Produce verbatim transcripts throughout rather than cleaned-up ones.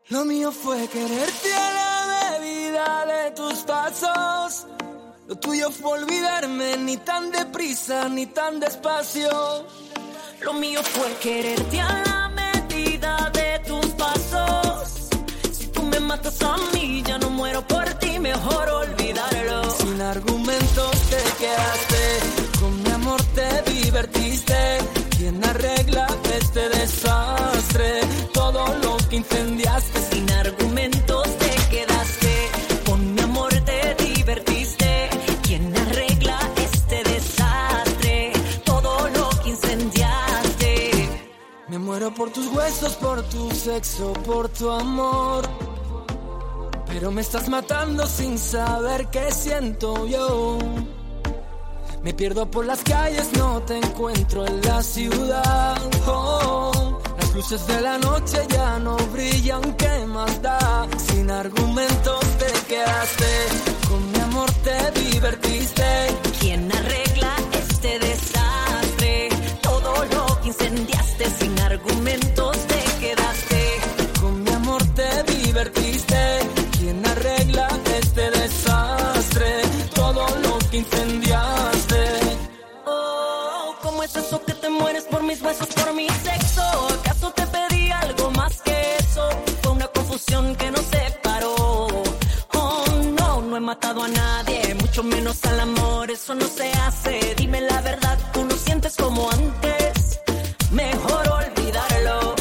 Lo mío fue quererte a la medida de tus pasos. Lo tuyo fue olvidarme, ni tan deprisa ni tan despacio. Lo mío fue quererte a la medida de tus pasos. Si tú me matas a mí, ya no muero por ti, mejor olvidarlo. Sin argumentos te quedaste, con mi amor te divertiste. ¿Quién arregla este desastre? Todo lo que incendiaste. Sin argumentos te quedaste, con mi amor te divertiste. ¿Quién arregla este desastre? Todo lo que incendiaste. Me muero por tus huesos, por tu sexo, por tu amor. Pero me estás matando sin saber qué siento yo. Me pierdo por las calles, no te encuentro en la ciudad. Oh, las luces de la noche ya no brillan, ¿qué más da? Sin argumentos te quedaste, con mi amor te divertiste. ¿Quién arregla este desastre? Todo lo que incendiaste. Sin argumentos te quedaste, con mi amor te divertiste. ¿Quién arregla este desastre? Todo lo que incendiaste. Oh, ¿cómo es eso que te mueres por mis besos, por mi sexo? ¿Acaso te pedí algo más que eso? Fue una confusión que nos separó. Oh, no, no he matado a nadie, mucho menos al amor, eso no se hace. Dime la verdad, tú no sientes como antes. Mejor olvidarlo.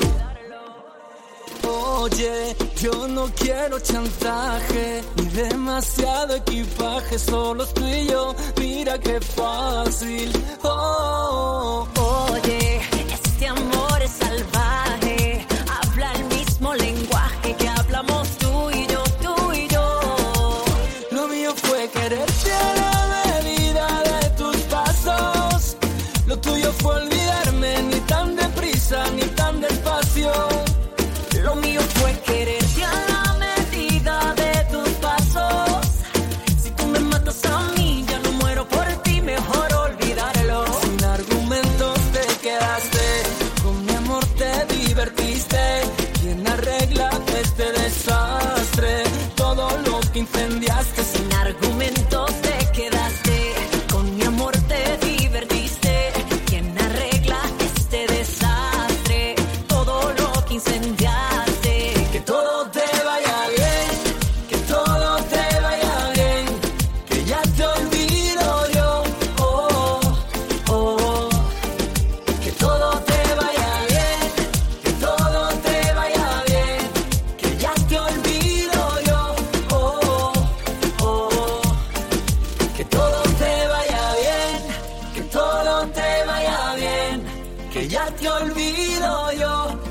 Oye, yo no quiero chantaje ni demasiado equipaje, solo tú y yo, mira qué fácil. Oh, oye, este amor es salvaje, habla el mismo lenguaje que hablamos tú y yo, tú y yo. Lo mío fue quererte a la medida de tus pasos. Lo tuyo fue olvidarme, ni tan deprisa ni tan despacio. Lo mío fue quererte a la medida de tus pasos. Si tú me matas a mí, ya no muero por ti, mejor olvidarlo. Sin argumentos te quedaste, con mi amor te divertiste. ¿Quién arregla este desastre? Todo lo que incendiaste. Sin argumentos te quedaste, con mi amor te divertiste. ¿Quién arregla este desastre? Todo lo que incendiaste. Que todo te vaya bien, que todo te vaya bien, que ya te olvido yo. Oh, oh, que todo te vaya bien, que todo te vaya bien, que ya te olvido yo. Oh, oh, que todo te vaya bien, que todo te vaya bien, que ya te olvido yo.